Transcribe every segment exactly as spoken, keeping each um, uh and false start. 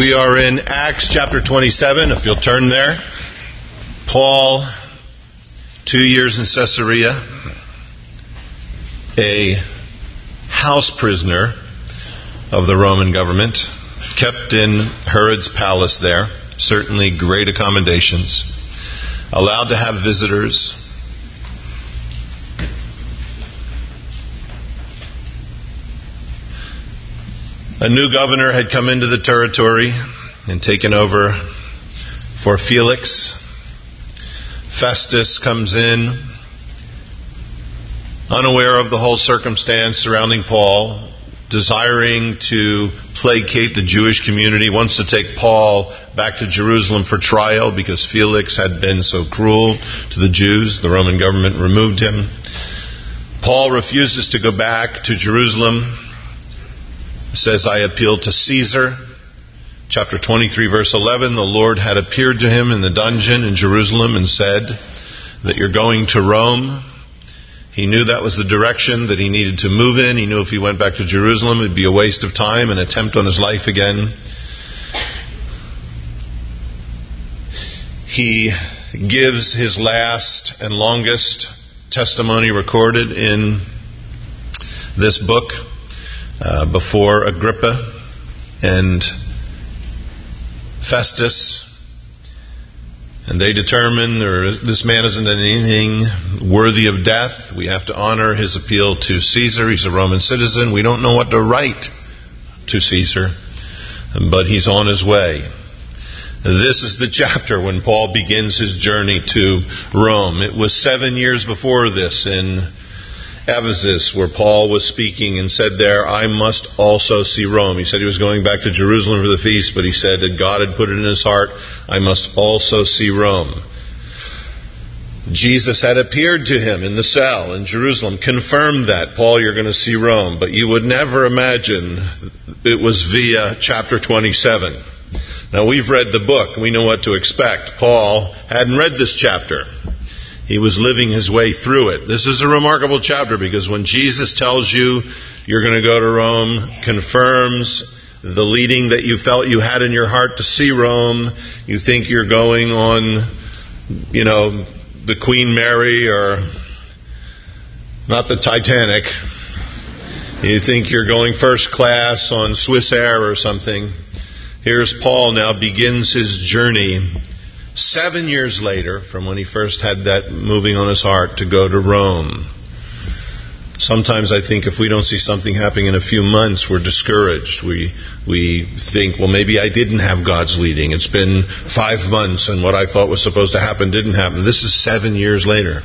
We are in Acts chapter twenty-seven, if you'll turn there. Paul, two years in Caesarea, a house prisoner of the Roman government, kept in Herod's palace there, certainly great accommodations, allowed to have visitors. A new governor had come into the territory and taken over for Felix. Festus comes in, unaware of the whole circumstance surrounding Paul, desiring to placate the Jewish community, wants to take Paul back to Jerusalem for trial because Felix had been so cruel to the Jews. The Roman government removed him. Paul refuses to go back to Jerusalem. Says, I appeal to Caesar. Chapter twenty-three, verse eleven, the Lord had appeared to him in the dungeon in Jerusalem and said that you're going to Rome. He knew that was the direction that he needed to move in. He knew if he went back to Jerusalem, it'd be a waste of time, an attempt on his life again. He gives his last and longest testimony recorded in this book uh, before Agrippa and Festus. And they determine this man isn't anything worthy of death. We have to honor his appeal to Caesar. He's a Roman citizen. We don't know what to write to Caesar, but he's on his way. This is the chapter when Paul begins his journey to Rome. It was seven years before this in Ephesus where Paul was speaking and said there, I must also see Rome. He said he was going back to Jerusalem for the feast, but he said that God had put it in his heart, I must also see Rome. Jesus had appeared to him in the cell in Jerusalem, confirmed that, Paul, you're going to see Rome. But you would never imagine it was via chapter twenty-seven. Now we've read the book, we know what to expect. Paul hadn't read this chapter. He was living his way through it. This is a remarkable chapter because when Jesus tells you you're going to go to Rome, confirms the leading that you felt you had in your heart to see Rome, you think you're going on, you know, the Queen Mary or not the Titanic. You think you're going first class on Swiss Air or something. Here's Paul now begins his journey seven years later from when he first had that moving on his heart to go to Rome. Sometimes I think if we don't see something happening in a few months, we're discouraged. We we think, well, maybe I didn't have God's leading. It's been five months and what I thought was supposed to happen didn't happen. This is seven years later.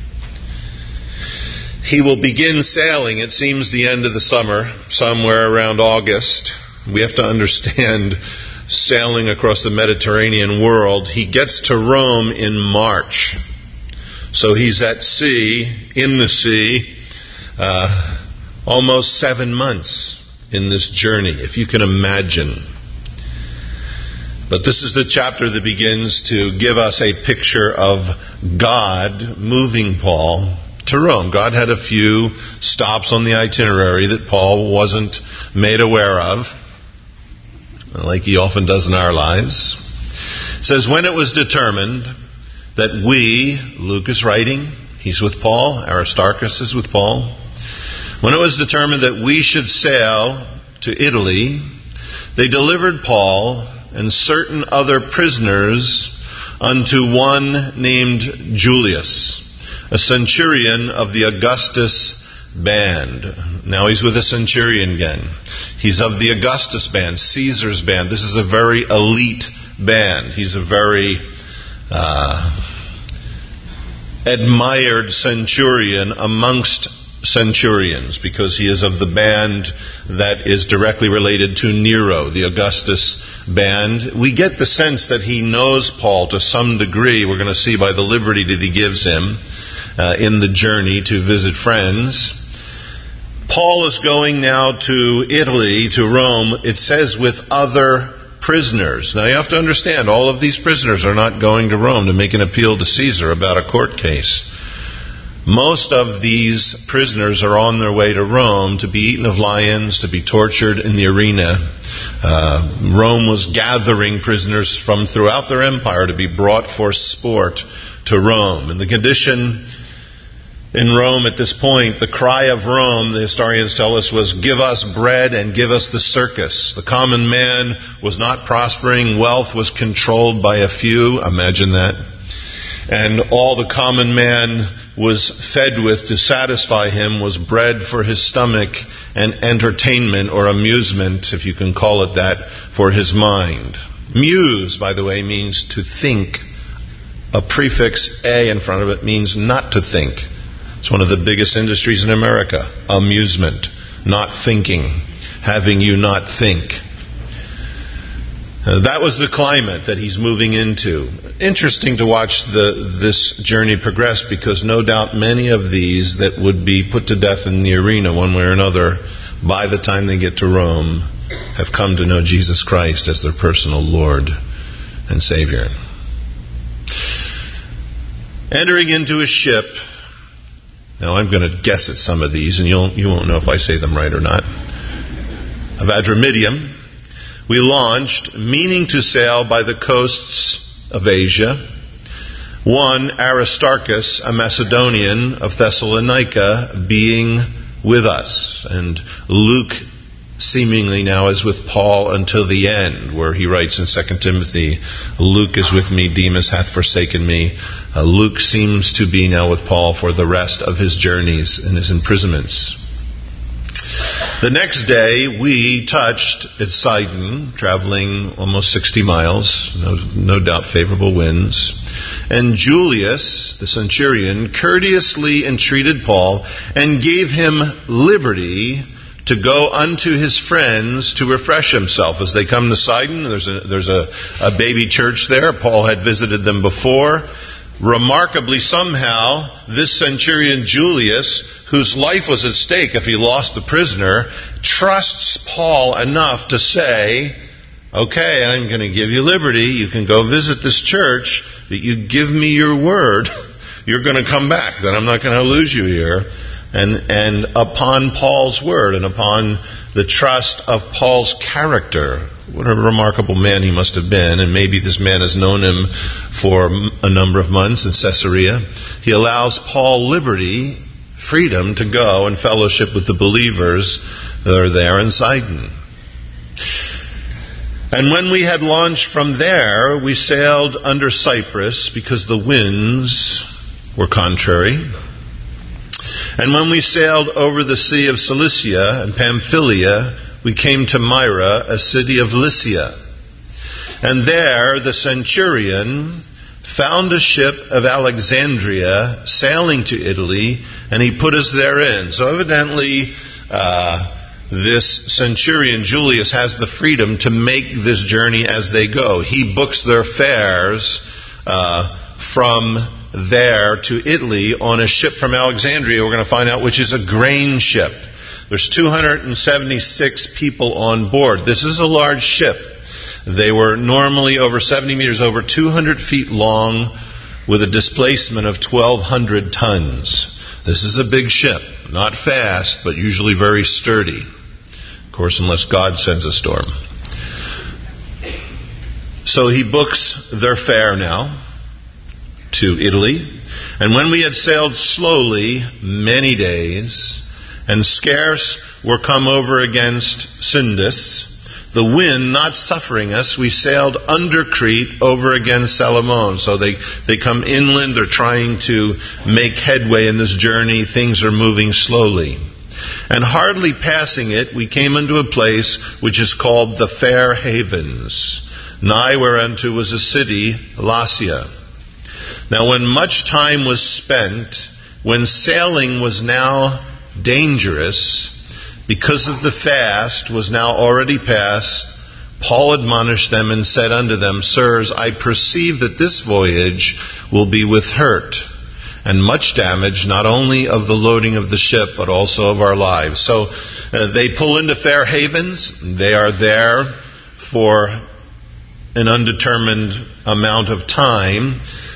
He will begin sailing, it seems, the end of the summer, somewhere around August. We have to understand sailing across the Mediterranean world. He gets to Rome in March. So he's at sea, in the sea, uh, almost seven months in this journey, if you can imagine. But this is the chapter that begins to give us a picture of God moving Paul to Rome. God had a few stops on the itinerary that Paul wasn't made aware of, like he often does in our lives. It says, when it was determined that we, Luke is writing, he's with Paul, Aristarchus is with Paul. When it was determined that we should sail to Italy, they delivered Paul and certain other prisoners unto one named Julius, a centurion of the Augustus band. Now he's with a centurion again. He's of the Augustus band, Caesar's band. This is a very elite band. He's a very uh, admired centurion amongst centurions because he is of the band that is directly related to Nero, the Augustus band. We get the sense that he knows Paul to some degree. We're going to see by the liberty that he gives him uh, in the journey to visit friends. Paul is going now to Italy, to Rome, it says with other prisoners. Now you have to understand, all of these prisoners are not going to Rome to make an appeal to Caesar about a court case. Most of these prisoners are on their way to Rome to be eaten of lions, to be tortured in the arena. Uh, Rome was gathering prisoners from throughout their empire to be brought for sport to Rome. And the condition in Rome at this point, the cry of Rome, the historians tell us, was, "Give us bread and give us the circus." The common man was not prospering. Wealth was controlled by a few. Imagine that. And all the common man was fed with to satisfy him was bread for his stomach and entertainment or amusement, if you can call it that, for his mind. Muse, by the way, means to think. A prefix A in front of it means not to think. It's one of the biggest industries in America. Amusement, not thinking, having you not think. Uh, that was the climate that he's moving into. Interesting to watch the, this journey progress, because no doubt many of these that would be put to death in the arena one way or another, by the time they get to Rome, have come to know Jesus Christ as their personal Lord and Savior. Entering into a ship. Now I'm going to guess at some of these, and you'll, you won't know if I say them right or not. Of Adramyttium, we launched, meaning to sail by the coasts of Asia. One, Aristarchus, a Macedonian of Thessalonica, being with us. And Luke seemingly now is with Paul until the end, where he writes in Second Timothy, "Luke is with me, Demas hath forsaken me." Uh, Luke seems to be now with Paul for the rest of his journeys and his imprisonments. The next day we touched at Sidon, traveling almost sixty miles, no, no doubt favorable winds. And Julius, the centurion, courteously entreated Paul and gave him liberty to go unto his friends to refresh himself. As they come to Sidon, there's a, there's a, a baby church there. Paul had visited them before. Remarkably, somehow, this centurion Julius, whose life was at stake if he lost the prisoner, trusts Paul enough to say, "Okay, I'm going to give you liberty. You can go visit this church, but you give me your word. You're going to come back. That I'm not going to lose you here." And, and upon Paul's word and upon the trust of Paul's character, what a remarkable man he must have been, and maybe this man has known him for a number of months in Caesarea, he allows Paul liberty, freedom to go and fellowship with the believers that are there in Sidon. And when we had launched from there, we sailed under Cyprus because the winds were contrary. And when we sailed over the sea of Cilicia and Pamphylia, we came to Myra, a city of Lycia. And there the centurion found a ship of Alexandria sailing to Italy, and he put us therein. So evidently, uh, this centurion Julius has the freedom to make this journey as they go. He books their fares uh, from there to Italy on a ship from Alexandria, we're going to find out, which is a grain ship. There's two hundred seventy-six people on board. This is a large ship. They were normally over seventy meters, over two hundred feet long, with a displacement of twelve hundred tons. This is a big ship. Not fast, but usually very sturdy. Of course, unless God sends a storm. So he books their fare now to Italy. And when we had sailed slowly many days, and scarce were come over against Sindus, the wind not suffering us, we sailed under Crete over against Salamone. So they, they come inland, they're trying to make headway in this journey, things are moving slowly. And hardly passing it, we came into a place which is called the Fair Havens, nigh whereunto was a city, Lasea. Now when much time was spent, when sailing was now dangerous, because of the fast was now already past, Paul admonished them and said unto them, Sirs, I perceive that this voyage will be with hurt, and much damage, not only of the loading of the ship, but also of our lives. So uh, they pull into Fair Havens. They are there for an undetermined amount of time.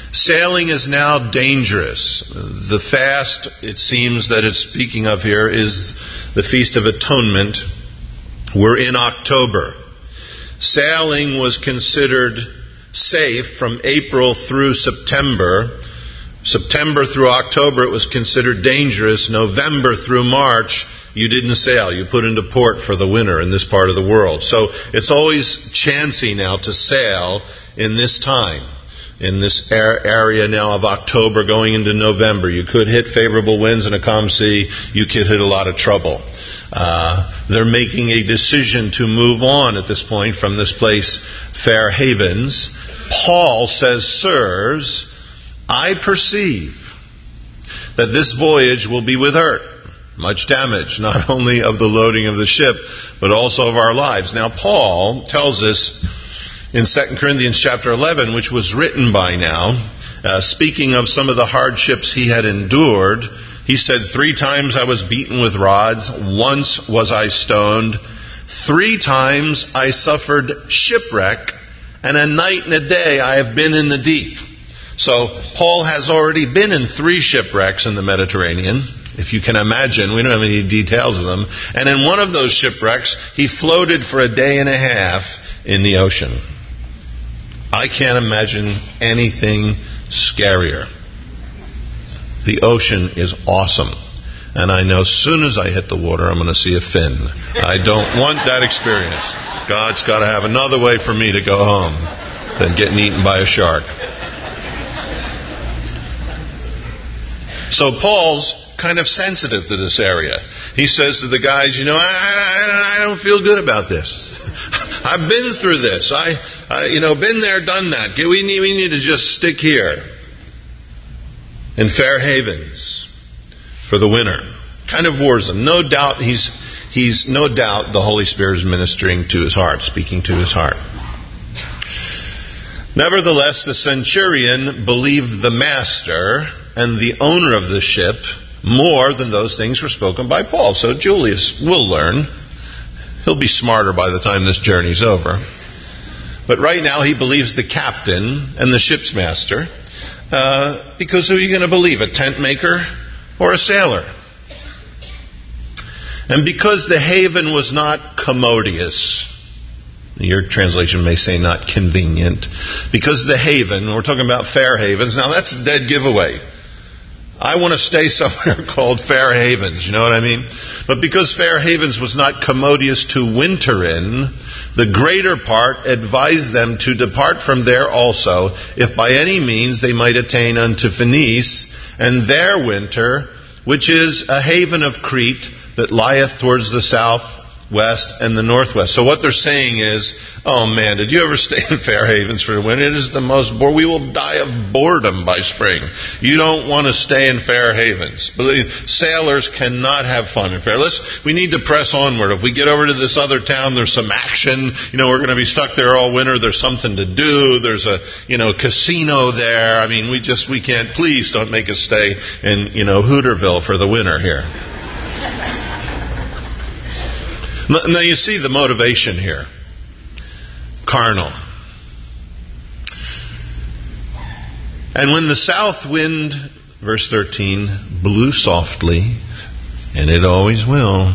Sailing is now dangerous. The fast, it seems that it's speaking of here, is the Feast of Atonement. We're in October. Sailing was considered safe from April through September. September through October it was considered dangerous. November through March you didn't sail. You put into port for the winter in this part of the world. So it's always chancy now to sail in this time. In this area now of October going into November. You could hit favorable winds and a calm sea. You could hit a lot of trouble. Uh, they're making a decision to move on at this point from this place, Fair Havens. Paul says, "Sirs, I perceive that this voyage will be with hurt, much damage, not only of the loading of the ship, but also of our lives." Now, Paul tells us in Second Corinthians chapter eleven, which was written by now, uh, speaking of some of the hardships he had endured, he said, "Three times I was beaten with rods, once was I stoned, three times I suffered shipwreck, and a night and a day I have been in the deep." So Paul has already been in three shipwrecks in the Mediterranean, if you can imagine. We don't have any details of them. And in one of those shipwrecks, he floated for a day and a half in the ocean. I can't imagine anything scarier. The ocean is awesome. And I know as soon as I hit the water, I'm going to see a fin. I don't want that experience. God's got to have another way for me to go home than getting eaten by a shark. So Paul's kind of sensitive to this area. He says to the guys, you know, I, I, I don't feel good about this. I've been through this. I, I, you know, been there, done that. We need, we need to just stick here in Fair Havens for the winter. Kind of warns them. No doubt he's, he's, no doubt the Holy Spirit is ministering to his heart, speaking to his heart. Nevertheless, the centurion believed the master and the owner of the ship more than those things were spoken by Paul. So Julius will learn. He'll be smarter by the time this journey's over. But right now he believes the captain and the ship's master. Uh, because who are you going to believe? A tent maker or a sailor? And because the haven was not commodious, your translation may say not convenient, because the haven, we're talking about Fair Havens, now that's a dead giveaway. I want to stay somewhere called Fair Havens, you know what I mean? But because Fair Havens was not commodious to winter in, the greater part advised them to depart from there also, if by any means they might attain unto Phoenice, and there winter, which is a haven of Crete that lieth towards the southwest and the northwest. So what they're saying is, oh man, did you ever stay in Fair Havens for the winter? It is the most boring. We will die of boredom by spring. You don't want to stay in Fair Havens. Believe, sailors cannot have fun in Fair. Let's, we need to press onward. If we get over to this other town, there's some action. You know, we're going to be stuck there all winter. There's something to do. There's a, you know, casino there. I mean, we just, we can't, please don't make us stay in, you know, Hooterville for the winter here. Now you see the motivation here. Carnal. And when the south wind, verse thirteen, blew softly, and it always will,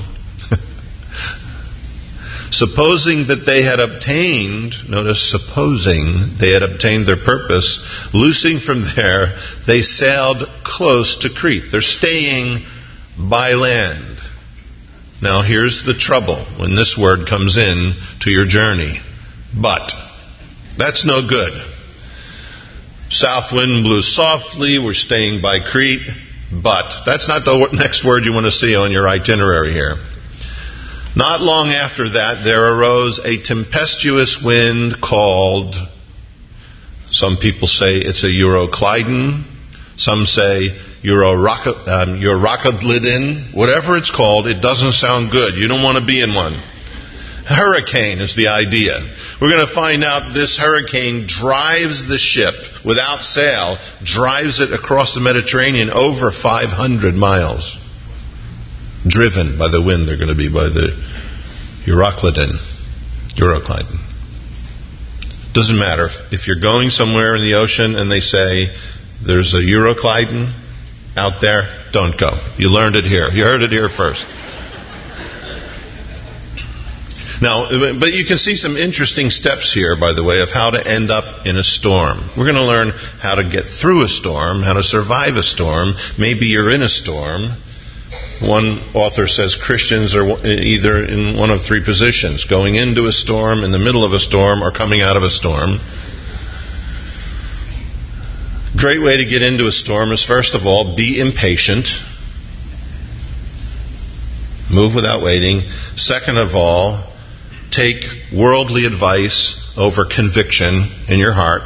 supposing that they had obtained, notice supposing they had obtained their purpose, loosing from there, they sailed close to Crete. They're staying by land. Now here's the trouble when this word comes in to your journey. But. That's no good. South wind blew softly. We're staying by Crete. But. That's not the next word you want to see on your itinerary here. Not long after that, there arose a tempestuous wind called, some people say it's a Euroclydon. Some say Eurorocodlidin. Um, whatever it's called, it doesn't sound good. You don't want to be in one. Hurricane is the idea. We're going to find out this hurricane drives the ship without sail, drives it across the Mediterranean over five hundred miles. Driven by the wind, they're going to be by the Euroclydon. Euroclydon. Doesn't matter. If you're going somewhere in the ocean and they say, there's a Euroclydon out there, don't go. You learned it here. You heard it here first. Now, but you can see some interesting steps here, by the way, of how to end up in a storm. We're going to learn how to get through a storm, how to survive a storm. Maybe you're in a storm. One author says Christians are either in one of three positions: going into a storm, in the middle of a storm, or coming out of a storm. Great way to get into a storm is, first of all, be impatient. Move without waiting. Second of all, take worldly advice over conviction in your heart.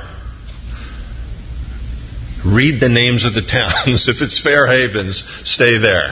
Read the names of the towns. If it's Fair Havens, stay there.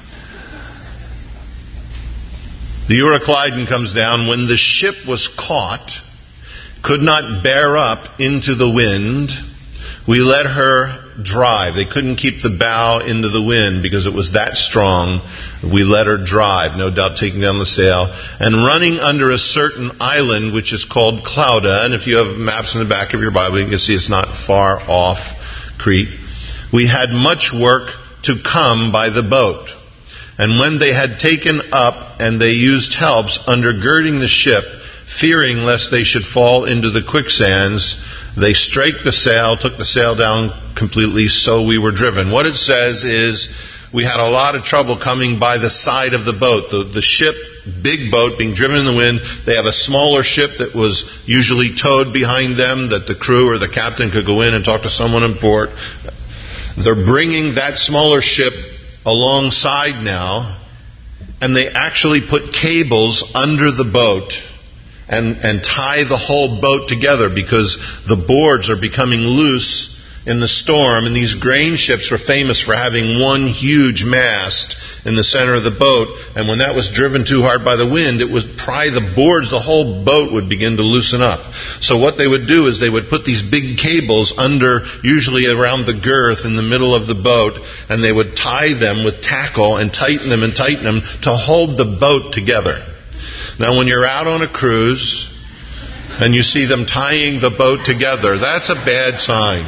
The Euroclydon comes down when the ship was caught, could not bear up into the wind. We let her drive. They couldn't keep the bow into the wind because it was that strong. We let her drive, no doubt taking down the sail, and running under a certain island which is called Clauda. And if you have maps in the back of your Bible, you can see it's not far off Crete. We had much work to come by the boat. And when they had taken up and they used helps undergirding the ship, fearing lest they should fall into the quicksands, they straked the sail, took the sail down completely, so we were driven. What it says is we had a lot of trouble coming by the side of the boat. The, the ship, big boat, being driven in the wind. They have a smaller ship that was usually towed behind them, that the crew or the captain could go in and talk to someone in port. They're bringing that smaller ship alongside now, and they actually put cables under the boat and, and tie the whole boat together because the boards are becoming loose in the storm. And these grain ships were famous for having one huge mast in the center of the boat, and when that was driven too hard by the wind, it would pry the boards. The whole boat would begin to loosen up. So what they would do is they would put these big cables under, usually around the girth in the middle of the boat, and they would tie them with tackle and tighten them and tighten them to hold the boat together. Now when you're out on a cruise and you see them tying the boat together, that's a bad sign.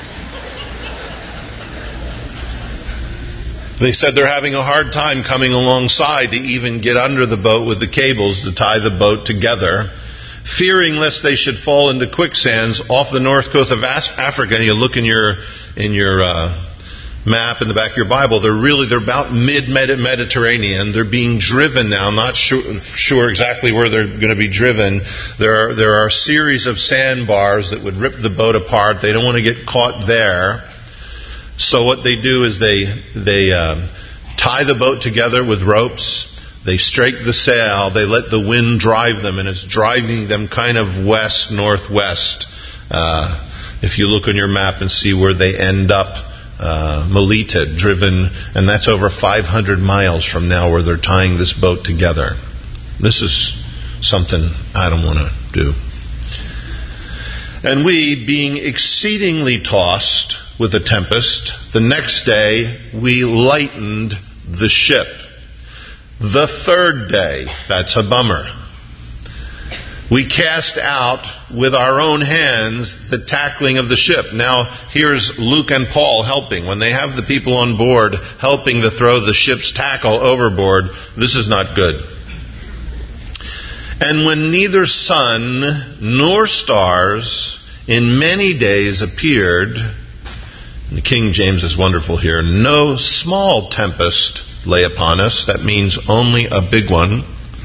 They said they're having a hard time coming alongside to even get under the boat with the cables to tie the boat together, fearing lest they should fall into quicksands off the north coast of Africa. And you look in your in your uh, map in the back of your Bible, they're really they're about mid-Mediterranean. They're being driven now. Not sure, sure exactly where they're going to be driven. There are there are a series of sandbars that would rip the boat apart. They don't want to get caught there. So what they do is they they uh, tie the boat together with ropes. They strake the sail. They let the wind drive them, and it's driving them kind of west northwest. Uh, if you look on your map and see where they end up, uh, Melita, driven, and that's over five hundred miles from now where they're tying this boat together. This is something I don't want to do. And we, being exceedingly tossed with a tempest, the next day we lightened the ship. The third day, that's a bummer, we cast out with our own hands the tackling of the ship. Now, here's Luke and Paul helping. When they have the people on board helping to throw the ship's tackle overboard, this is not good. And when neither sun nor stars in many days appeared, the King James is wonderful here, no small tempest lay upon us. That means only a big one.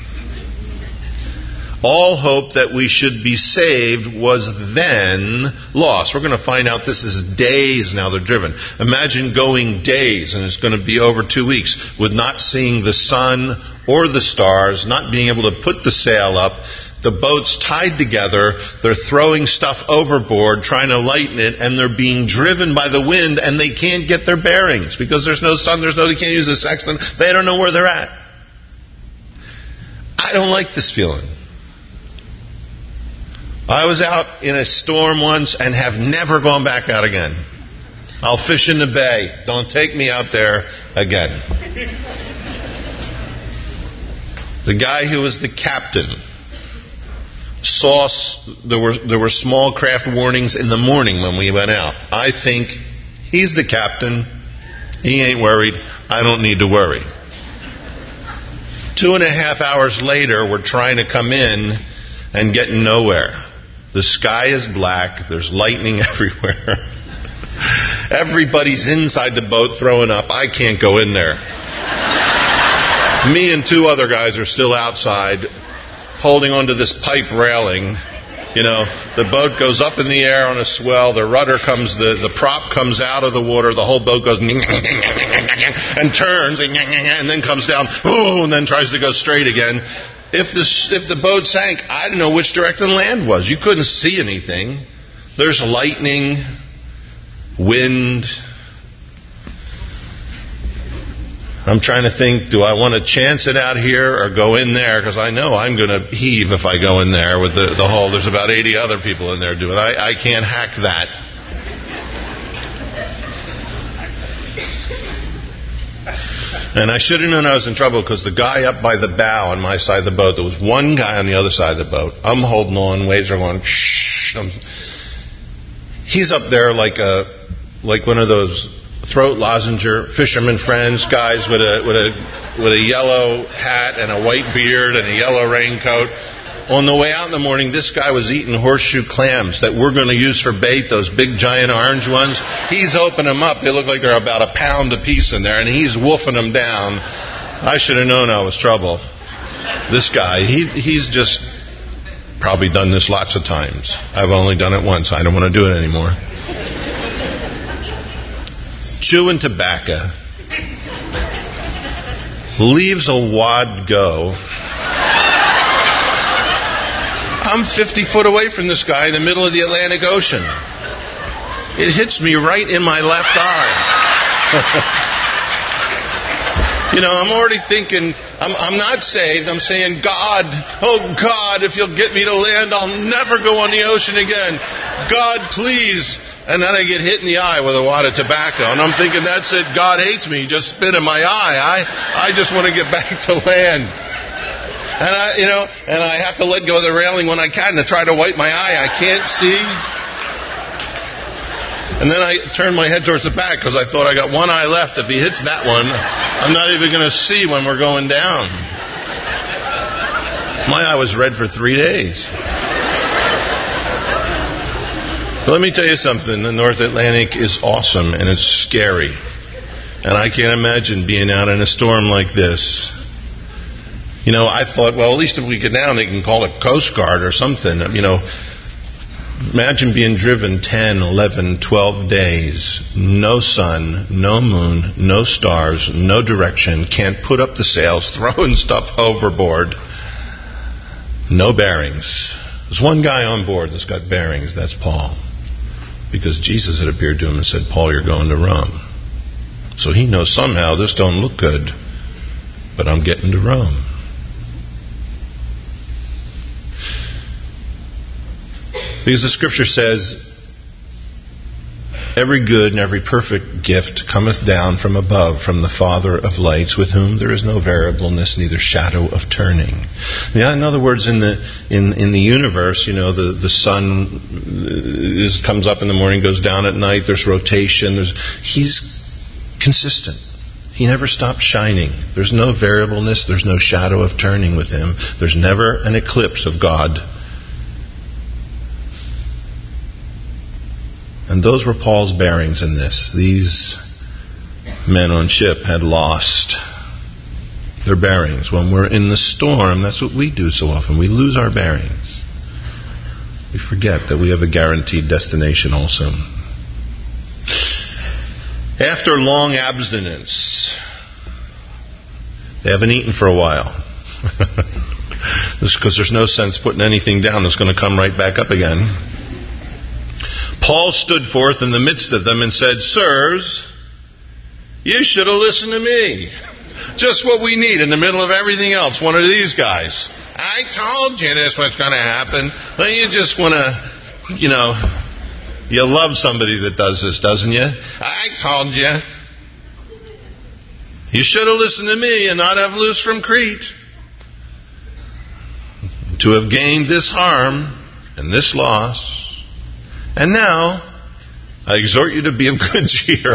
All hope that we should be saved was then lost. We're going to find out this is days now they're driven. Imagine going days, and it's going to be over two weeks, with not seeing the sun or the stars, not being able to put the sail up. The boat's tied together, they're throwing stuff overboard, trying to lighten it, and they're being driven by the wind, and they can't get their bearings because there's no sun, there's no, they can't use a sextant, they don't know where they're at. I don't like this feeling. I was out in a storm once and have never gone back out again. I'll fish in the bay. Don't take me out there again. The guy who was the captain saw there were there were small craft warnings in the morning when we went out. I think he's the captain. He ain't worried. I don't need to worry. Two and a half hours later, we're trying to come in and getting nowhere. The sky is black. There's lightning everywhere. Everybody's inside the boat throwing up. I can't go in there. Me and two other guys are still outside holding onto this pipe railing. You know, the boat goes up in the air on a swell. The rudder comes, the, the prop comes out of the water. The whole boat goes and turns and then comes down, and then tries to go straight again. If the, if the boat sank, I didn't know which direction land was. You couldn't see anything. There's lightning, wind. I'm trying to think, do I want to chance it out here or go in there? Because I know I'm going to heave if I go in there with the, the whole, there's about eighty other people in there doing it. I, I can't hack that. And I should have known I was in trouble because the guy up by the bow on my side of the boat, there was one guy on the other side of the boat. I'm holding on, waves are going, shh. He's up there like a, like one of those throat lozenger fisherman friends guys with a with a with a yellow hat and a white beard and a yellow raincoat. On the way out in the morning, this guy was eating horseshoe clams that we're going to use for bait, those big giant orange ones. He's opening them up. They look like they're about a pound a piece in there, and he's woofing them down. I should have known I was trouble. This guy, he he's just probably done this lots of times. I've only done it once. I don't want to do it anymore. Chewing tobacco, leaves a wad go. I'm fifty foot away from this guy in the middle of the Atlantic Ocean. It hits me right in my left eye. You know, I'm already thinking, I'm, I'm not saved. I'm saying, God, oh God, if you'll get me to land, I'll never go on the ocean again. God, please. And then I get hit in the eye with a wad of tobacco. And I'm thinking, that's it. God hates me. He just spit in my eye. I, I just want to get back to land. And I, you know, and I have to let go of the railing when I can to try to wipe my eye. I can't see. And then I turn my head towards the back because I thought I got one eye left. If he hits that one, I'm not even going to see when we're going down. My eye was red for three days. But let me tell you something. The North Atlantic is awesome and it's scary. And I can't imagine being out in a storm like this. You know, I thought, well, at least if we get down, they can call it Coast Guard or something. You know, imagine being driven ten, eleven, twelve days. No sun, no moon, no stars, no direction. Can't put up the sails, throwing stuff overboard. No bearings. There's one guy on board that's got bearings. That's Paul. Because Jesus had appeared to him and said, Paul, you're going to Rome. So he knows somehow this don't look good, but I'm getting to Rome. Because the scripture says, every good and every perfect gift cometh down from above, from the Father of lights, with whom there is no variableness, neither shadow of turning. Yeah, in other words, in the in in the universe, you know, the the sun is, comes up in the morning, goes down at night. There's rotation. There's he's consistent. He never stops shining. There's no variableness. There's no shadow of turning with him. There's never an eclipse of God. And those were Paul's bearings in this. These men on ship had lost their bearings. When we're in the storm, that's what we do so often. We lose our bearings. We forget that we have a guaranteed destination also. After long abstinence, they haven't eaten for a while. Because there's no sense putting anything down that's going to come right back up again. Paul stood forth in the midst of them and said, Sirs, you should have listened to me. Just what we need in the middle of everything else. One of these guys. I told you this was going to happen. Well, you just want to, you know, you love somebody that does this, doesn't you? I told you. You should have listened to me and not have loosed from Crete. to have gained this harm and this loss. And now, I exhort you to be of good cheer.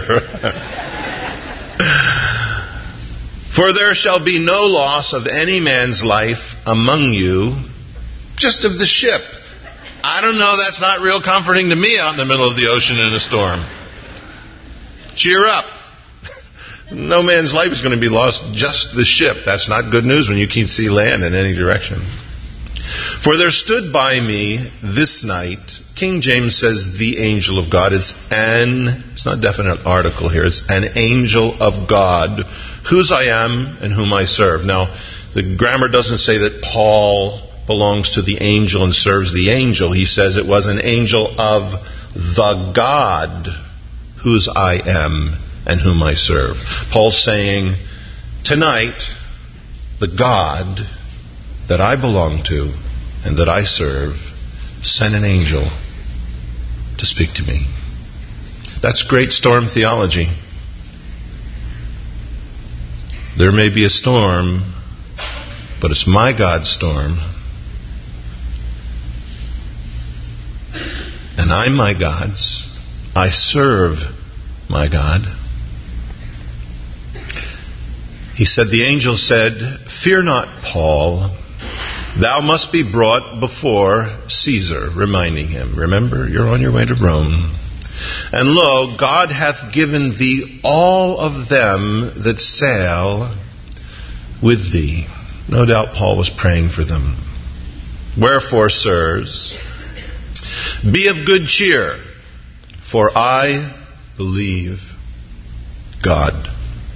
For there shall be no loss of any man's life among you, just of the ship. I don't know, that's not real comforting to me out in the middle of the ocean in a storm. Cheer up. No man's life is going to be lost, just the ship. That's not good news when you can't see land in any direction. For there stood by me this night, King James says the angel of God. It's an, it's not a definite article here, it's an angel of God, whose I am and whom I serve. Now, the grammar doesn't say that Paul belongs to the angel and serves the angel. He says it was an angel of the God, whose I am and whom I serve. Paul's saying, tonight, the God that I belong to and that I serve sent an angel to speak to me. That's great storm theology. There may be a storm, but it's my God's storm. And I'm my God's. I serve my God. He said, the angel said, fear not, Paul. Thou must be brought before Caesar, reminding him. Remember, you're on your way to Rome. And lo, God hath given thee all of them that sail with thee. No doubt Paul was praying for them. Wherefore, sirs, be of good cheer, for I believe God.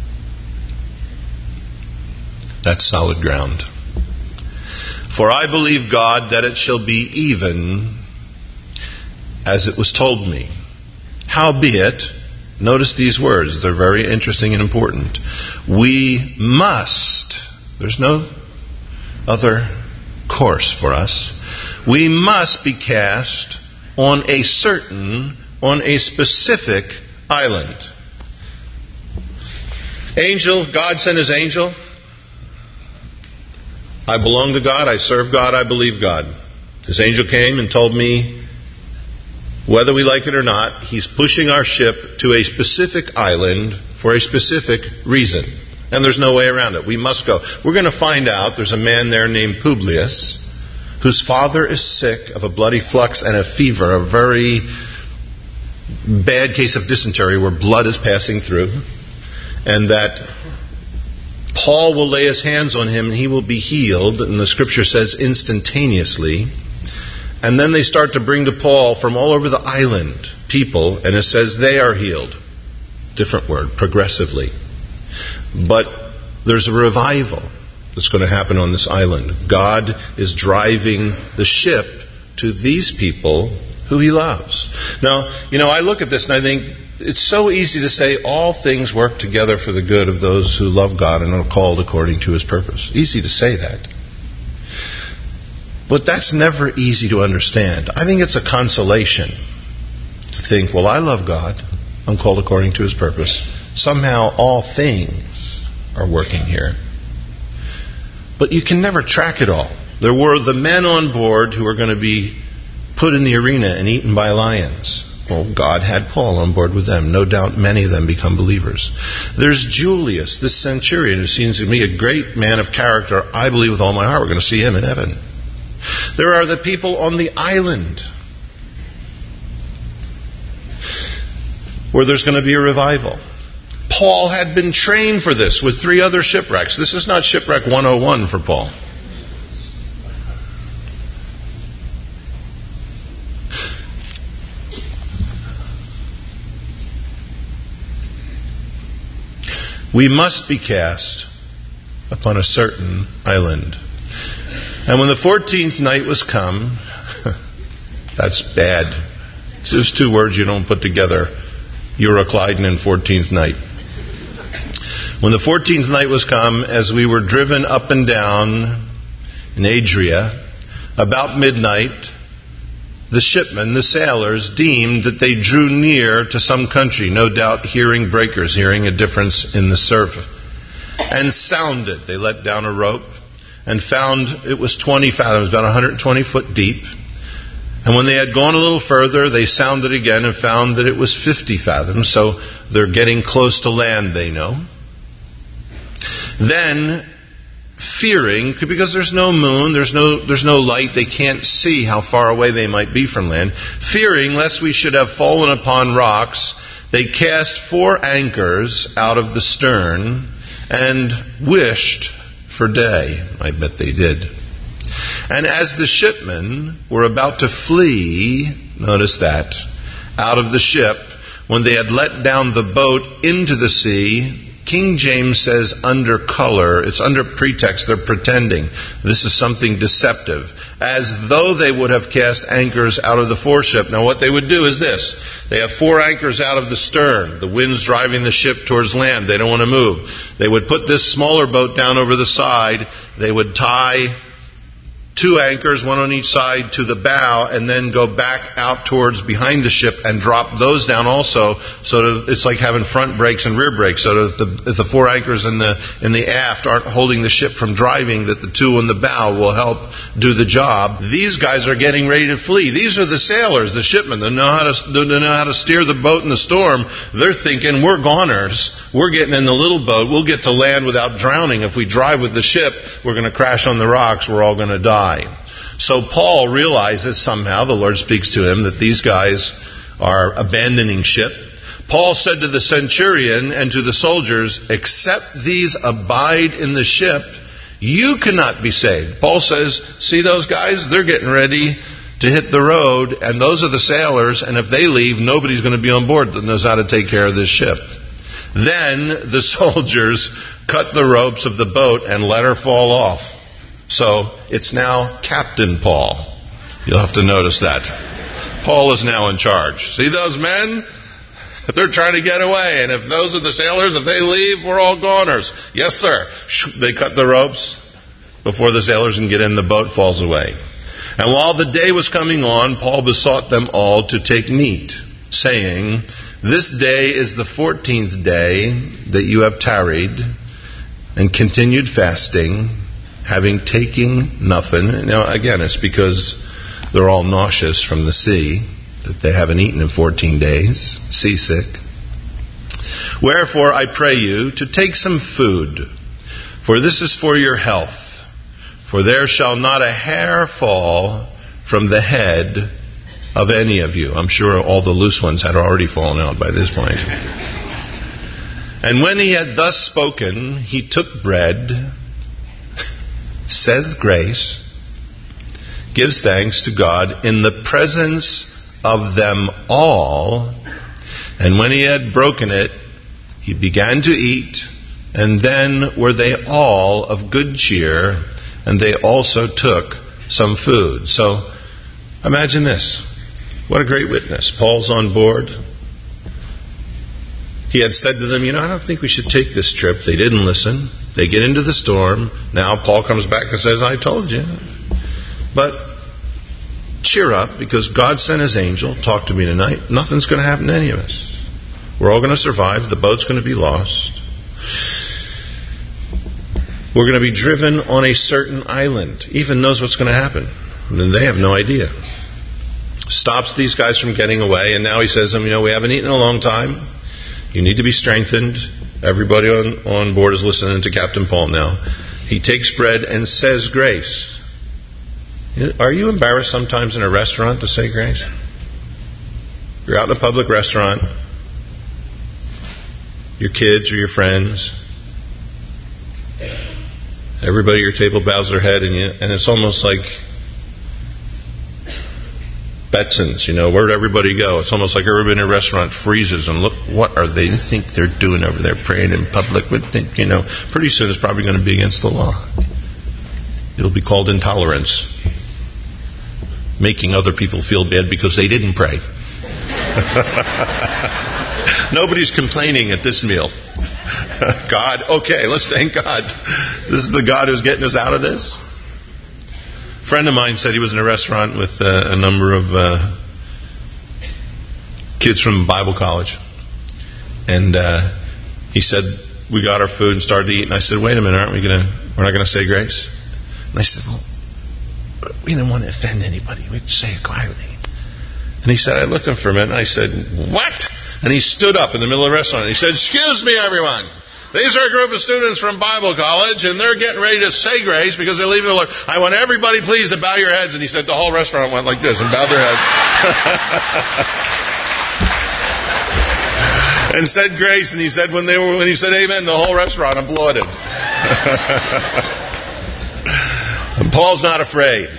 That's solid ground. For I believe God that it shall be even as it was told me. Howbeit, notice these words, they're very interesting and important. We must, there's no other course for us, we must be cast on a certain, on a specific island. Angel, God sent his angel. I belong to God, I serve God, I believe God. His angel came and told me, whether we like it or not, he's pushing our ship to a specific island for a specific reason. And there's no way around it. We must go. We're going to find out there's a man there named Publius, whose father is sick of a bloody flux and a fever, a very bad case of dysentery where blood is passing through. And that Paul will lay his hands on him and he will be healed. And the scripture says instantaneously. And then they start to bring to Paul from all over the island people, and it says they are healed. Different word, progressively. But there's a revival that's going to happen on this island. God is driving the ship to these people who he loves. Now, you know, I look at this and I think it's so easy to say all things work together for the good of those who love God and are called according to his purpose. Easy to say that. But that's never easy to understand. I think it's a consolation to think, well, I love God. I'm called according to his purpose. Somehow all things are working here. But you can never track it all. There were the men on board who are going to be put in the arena and eaten by lions. Well, God had Paul on board with them. No doubt many of them become believers. There's Julius, this centurion, who seems to me a great man of character. I believe with all my heart we're going to see him in heaven. There are the people on the island where there's going to be a revival. Paul had been trained for this with three other shipwrecks. This is not shipwreck one oh one for Paul. We must be cast upon a certain island. And when the fourteenth night was come, that's bad. There's two words you don't put together. Euroclydon and fourteenth night. When the fourteenth night was come, as we were driven up and down in Adria, about midnight, the shipmen, the sailors, deemed that they drew near to some country, no doubt hearing breakers, hearing a difference in the surf, and sounded. They let down a rope and found it was twenty fathoms, about one hundred twenty foot deep. And when they had gone a little further, they sounded again and found that it was fifty fathoms. So they're getting close to land, they know. Then, fearing, because there's no moon, there's no there's no light, they can't see how far away they might be from land. Fearing lest we should have fallen upon rocks, they cast four anchors out of the stern and wished for day. I bet they did. And as the shipmen were about to flee, notice that, out of the ship, when they had let down the boat into the sea, King James says under color, it's under pretext, they're pretending. This is something deceptive. As though they would have cast anchors out of the foreship. Now what they would do is this. They have four anchors out of the stern. The wind's driving the ship towards land. They don't want to move. They would put this smaller boat down over the side. They would tie two anchors, one on each side, to the bow, and then go back out towards behind the ship and drop those down also. So that it's like having front brakes and rear brakes. So that if the, if the four anchors in the in the aft aren't holding the ship from driving, that the two on the bow will help do the job. These guys are getting ready to flee. These are the sailors, the shipmen, that know how to that know how to steer the boat in the storm. They're thinking, we're goners. We're getting in the little boat. We'll get to land without drowning. If we drive with the ship, we're going to crash on the rocks. We're all going to die. So Paul realizes somehow, the Lord speaks to him, that these guys are abandoning ship. Paul said to the centurion and to the soldiers, except these abide in the ship, you cannot be saved. Paul says, see those guys? They're getting ready to hit the road, and those are the sailors, and if they leave, nobody's going to be on board that knows how to take care of this ship. Then the soldiers cut the ropes of the boat and let her fall off. So it's now Captain Paul. You'll have to notice that. Paul is now in charge. See those men? They're trying to get away. And if those are the sailors, if they leave, we're all goners. Yes, sir. They cut the ropes before the sailors can get in. The boat falls away. And while the day was coming on, Paul besought them all to take meat, saying, this day is the fourteenth day that you have tarried and continued fasting, having taken nothing. Now, again, it's because they're all nauseous from the sea, that they haven't eaten in fourteen days, seasick. Wherefore, I pray you to take some food, for this is for your health. For there shall not a hair fall from the head of any of you. I'm sure all the loose ones had already fallen out by this point. And when he had thus spoken, he took bread, says grace, gives thanks to God in the presence of them all, and when he had broken it, he began to eat, and then were they all of good cheer, and they also took some food. So imagine this. What a great witness. Paul's on board. He had said to them, you know, I don't think we should take this trip. They didn't listen. They get into the storm. Now Paul comes back and says, I told you. But cheer up, because God sent his angel. Talk to me tonight. Nothing's going to happen to any of us. We're all going to survive. The boat's going to be lost. We're going to be driven on a certain island. Ethan knows what's going to happen. And they have no idea. Stops these guys from getting away, and now he says to them, you know, we haven't eaten in a long time. You need to be strengthened. Everybody on, on board is listening to Captain Paul now. He takes bread and says grace. Are you embarrassed sometimes in a restaurant to say grace? You're out in a public restaurant. Your kids or your friends. Everybody at your table bows their head, and, you, and it's almost like Betson's, you know, where'd everybody go? It's almost like everybody in a restaurant freezes and look, what are they think they're doing over there praying in public? Would think, you know, pretty soon it's probably going to be against the law. It'll be called intolerance. Making other people feel bad because they didn't pray. Nobody's complaining at this meal. God, okay, let's thank God. This is the God who's getting us out of this. A friend of mine said he was in a restaurant with uh, a number of uh, kids from Bible college. And uh, he said, we got our food and started to eat. And I said, wait a minute, aren't we going to, we're not going to say grace? And I said, well, we didn't want to offend anybody. We'd say it quietly. And he said, I looked at him for a minute, and I said, what? And he stood up in the middle of the restaurant, and he said, excuse me, everyone. These are a group of students from Bible college, and they're getting ready to say grace because they're leaving the Lord. I want everybody, please, to bow your heads. And he said the whole restaurant went like this and bowed their heads. And said grace, and he said when they were when he said amen, the whole restaurant applauded. And Paul's not afraid.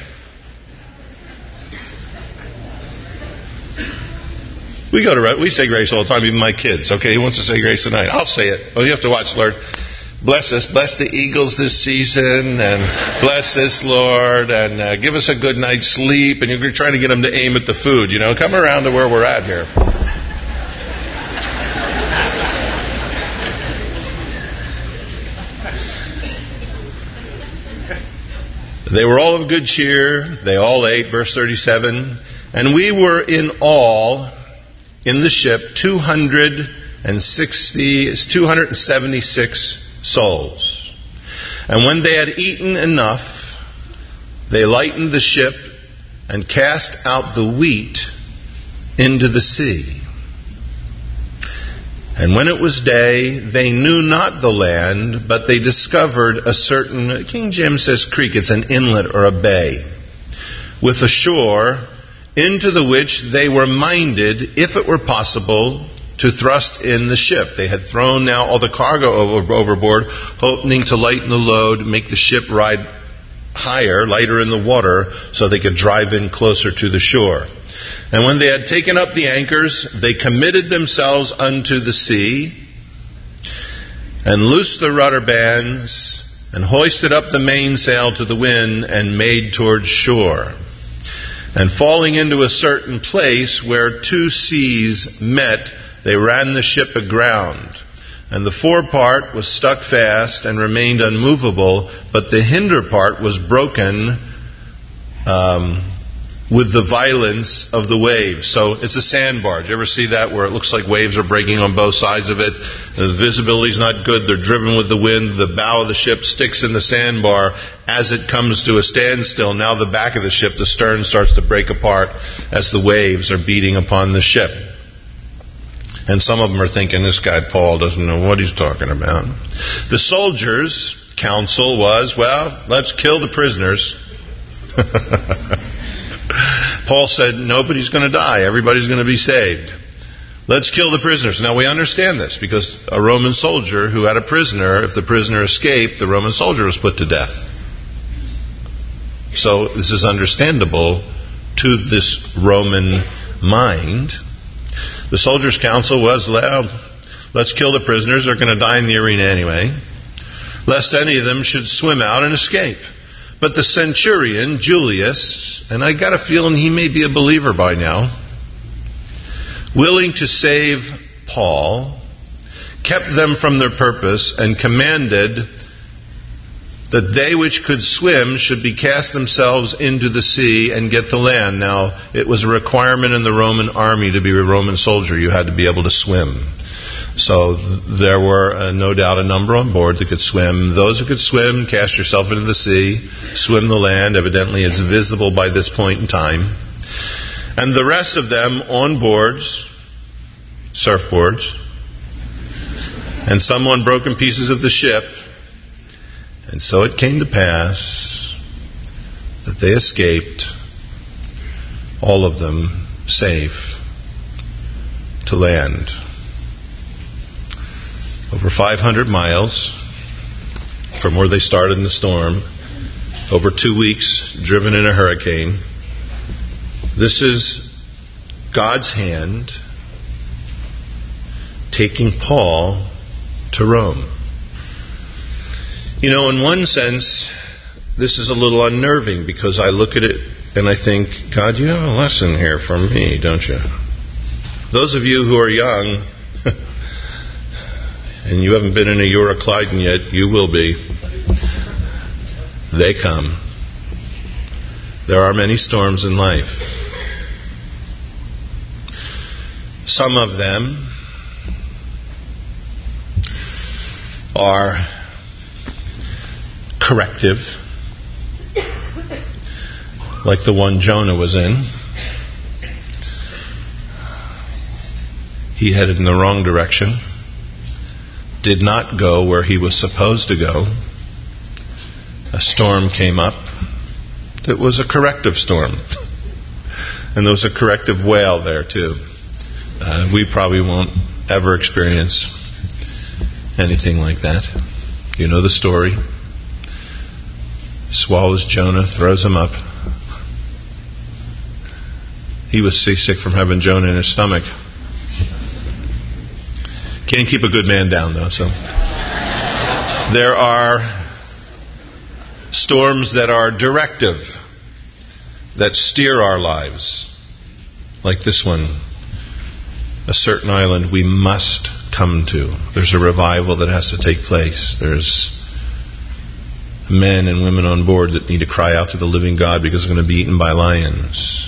We go to we say grace all the time, even my kids. Okay, who wants to say grace tonight? I'll say it. Oh, you have to watch, Lord. Bless us, bless the Eagles this season, and bless this, Lord, and uh, give us a good night's sleep. And you're trying to get them to aim at the food, you know. Come around to where we're at here. They were all of good cheer. They all ate, verse thirty-seven. And we were in all in the ship two hundred sixty, two hundred seventy-six souls. And when they had eaten enough, they lightened the ship and cast out the wheat into the sea. And when it was day, they knew not the land, but they discovered a certain, King James says creek, it's an inlet or a bay, with a shore, into the which they were minded, if it were possible, to thrust in the ship. They had thrown now all the cargo over, overboard, hoping to lighten the load, make the ship ride higher, lighter in the water, so they could drive in closer to the shore. And when they had taken up the anchors, they committed themselves unto the sea, and loosed the rudder bands, and hoisted up the mainsail to the wind, and made towards shore. And falling into a certain place where two seas met, they ran the ship aground. And the forepart was stuck fast and remained unmovable, but the hinder part was broken um, with the violence of the waves. So it's a sandbar. Did you ever see that where it looks like waves are breaking on both sides of it? The visibility's not good. They're driven with the wind. The bow of the ship sticks in the sandbar. As it comes to a standstill, now the back of the ship, the stern, starts to break apart as the waves are beating upon the ship. And some of them are thinking, this guy Paul doesn't know what he's talking about. The soldiers' counsel was, well, let's kill the prisoners. Paul said, nobody's going to die. Everybody's going to be saved. Let's kill the prisoners. Now we understand this because a Roman soldier who had a prisoner, if the prisoner escaped, the Roman soldier was put to death. So this is understandable to this Roman mind. The soldiers' counsel was, well, let's kill the prisoners. They're going to die in the arena anyway, lest any of them should swim out and escape. But the centurion, Julius, and I got a feeling he may be a believer by now, willing to save Paul, kept them from their purpose and commanded that they which could swim should be cast themselves into the sea and get to land. Now, it was a requirement in the Roman army to be a Roman soldier. You had to be able to swim. So th- there were uh, no doubt a number on board that could swim. Those who could swim, cast yourself into the sea, swim the land. Evidently it's visible by this point in time. And the rest of them on boards, surfboards, and some on broken pieces of the ship. And so it came to pass that they escaped, all of them safe, to land. Over five hundred miles from where they started in the storm, over two weeks driven in a hurricane. This is God's hand taking Paul to Rome. You know, in one sense, this is a little unnerving because I look at it and I think, God, you have a lesson here from me, don't you? Those of you who are young, and you haven't been in a Euroclydon yet, you will be. They come. There are many storms in life. Some of them are corrective. like the one Jonah was in. He headed in the wrong direction, did not go where he was supposed to go. A storm came up. It was a corrective storm. And there was a corrective whale there too. Uh, we probably won't ever experience anything like that. You know the story. Swallows Jonah, throws him up. He was seasick from having Jonah in his stomach. Can't keep a good man down though, so. There are storms that are directive, that steer our lives. Like this one. A certain island we must come to. There's a revival that has to take place. There's men and women on board that need to cry out to the living God because they're going to be eaten by lions.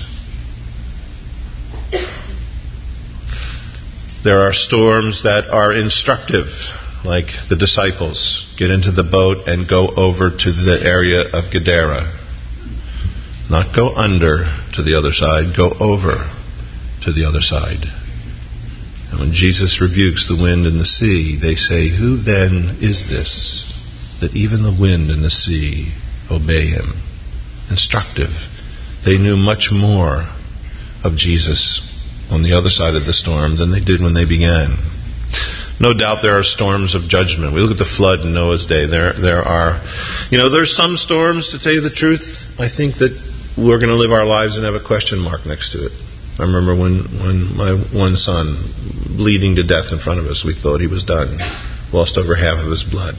There are storms that are instructive, like the disciples get into the boat and go over to the area of Gadara. Not go under to the other side, go over to the other side. And when Jesus rebukes the wind and the sea, they say, "Who then is this, that even the wind and the sea obey him?" Instructive. They knew much more of Jesus on the other side of the storm than they did when they began. No doubt there are storms of judgment. We look at the flood in Noah's day. There there are, you know, there's some storms, to tell you the truth, I think that we're going to live our lives and have a question mark next to it. I remember when, when my one son, bleeding to death in front of us, we thought he was done. Lost over half of his blood.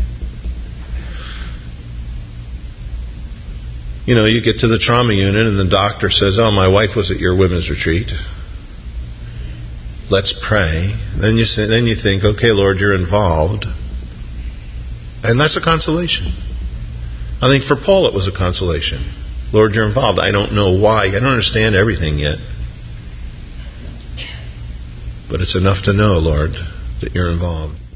You know, you get to the trauma unit and the doctor says, "Oh, my wife was at your women's retreat. Let's pray." Then you say, then you think, "Okay, Lord, you're involved." And that's a consolation. I think for Paul it was a consolation. Lord, you're involved. I don't know why. I don't understand everything yet. But it's enough to know, Lord, that you're involved.